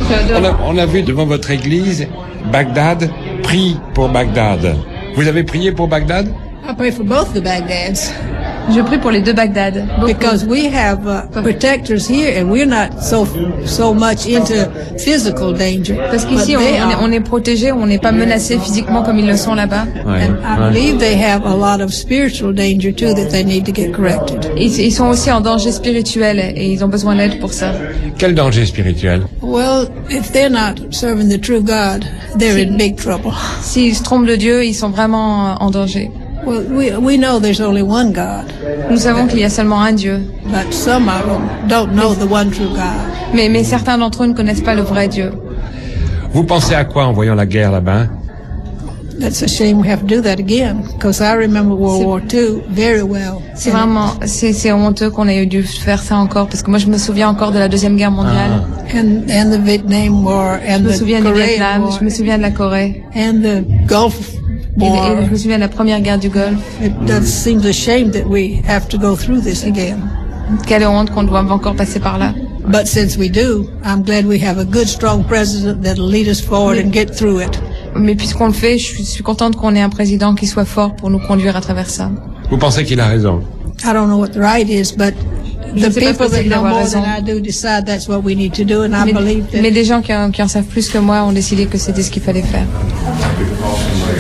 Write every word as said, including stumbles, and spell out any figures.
On a, on a vu devant votre église, Bagdad, prie pour Bagdad. Vous avez prié pour Bagdad? I pray for both the Bagdads. Je prie pour les deux Bagdad. Because we have uh, protectors here and we're not so so much into physical danger. Parce qu'ici on, on, est, on est protégé, on n'est pas menacé physiquement comme ils le sont là-bas. Ouais. And I believe they have a lot of spiritual danger too that they need to get corrected. Ils, ils sont aussi en danger spirituel et ils ont besoin d'aide pour ça. Quel danger spirituel? Well, if they're not serving the true God, they're in big trouble. S'ils se trompent de Dieu, ils sont vraiment en danger. Well, we we know there's only one God. Nous savons qu'il y a seulement un Dieu. But some of them don't know the one true God. Mais, mais certains d'entre eux ne connaissent pas le vrai Dieu. Vous pensez à quoi en voyant la guerre là-bas? That's a shame we have to do that again, because I remember World War Two very well. C'est vraiment, c'est, c'est honteux qu'on ait dû faire ça encore, parce que moi je me souviens encore de la Deuxième Guerre mondiale. Ah. And, and the Vietnam War, and je me the souviens du Korean Vietnam, War, je me souviens de la Corée. And the Gulf Et, War. et je me souviens de la première guerre du Golfe. It does seems a shame that we have to go through this again. Quelle honte qu'on doit encore passer par là. But since we do, I'm glad we have a good, strong president that'll lead us forward and get through it. Mais puisqu'on le fait, je suis, je suis contente qu'on ait un président qui soit fort pour nous conduire à travers ça. Vous pensez qu'il a raison? I don't know what the right is, but the people that know more than I do decide that's what we need to do, and I mais, believe that. Mais des gens qui en, qui en savent plus que moi ont décidé que c'était ce qu'il fallait faire.